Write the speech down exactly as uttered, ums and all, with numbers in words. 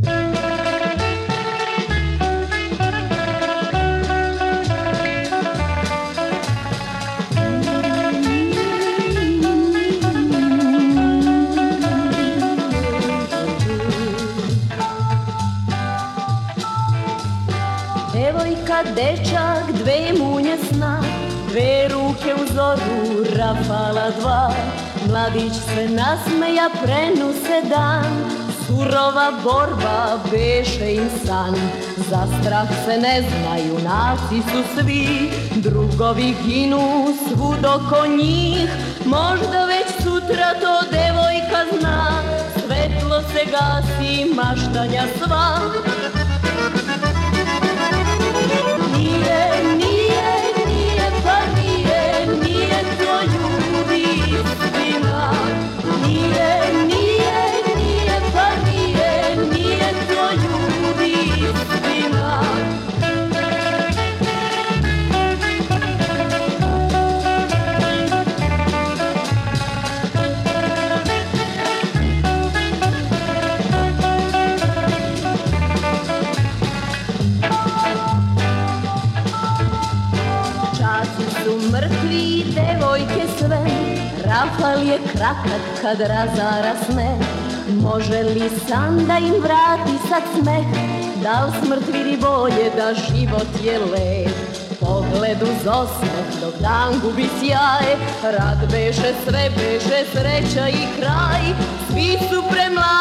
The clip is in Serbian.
Devojka, dečak, dve munje sna, dve ruke u zoru, rafala dva. Mladić se nasmeja, prenu se dan, surova borba beše im san. Za strah se ne znaju, junaci su svi, drugovi ginu svud oko njih. Možda već sutra to devojka zna, svetlo se gasi, maštanja sva. Nije, nije, nije, pa nije, nije to ljubi svima. Nije, nije, nije, pa nije, nije to ljubi svima. Mrtvi, devojke sve, rafal je kratak kad razara sme. Može li san da im vrati sad smeh? Da li smrt vidi bolje da život je lep? Pogled uz osmeh dok dan gubi sjaj, rad beše sve, beše sreća i kraj. Svi su premladi